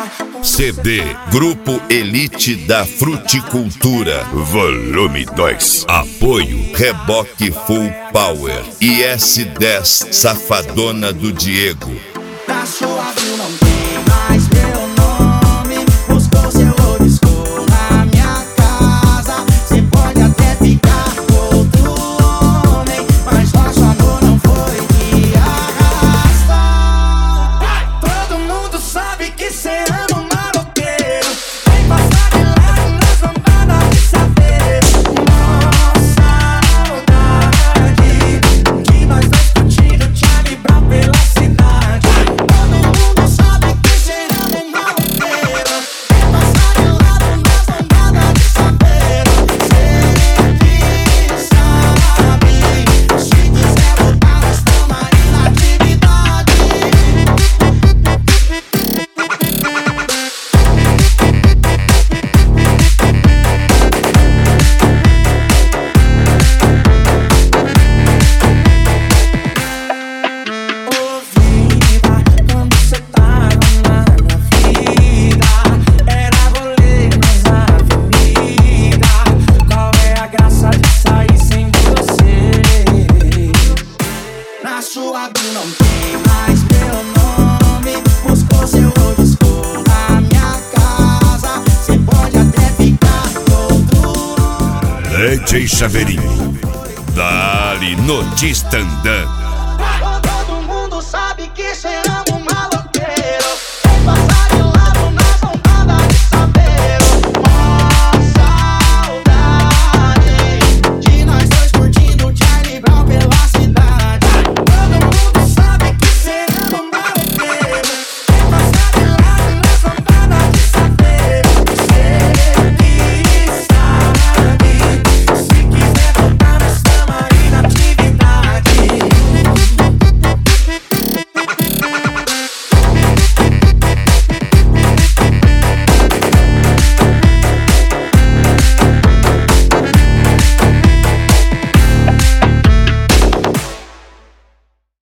CD Grupo Elite da Fruticultura, Volume 2. Apoio Reboque Full Power e S10 Safadona do Diego. Na sua viu não tem mais meu nome. Buscou seu obscuro na minha casa. Cê pode até ficar com outro homem, mas nosso amor não foi de arrasta. Todo mundo sabe que cê ama um maloqueiro. Vem passar de lado nas lambadas de saber. Nossa saudade que nós dois curtindo Charlie Brown pela cidade. Na sua bio não tem mais meu nome. Buscou seu obscuro na minha casa. Cê pode até ficar com outro. DJ Chaveirinho, dali no Tistandã.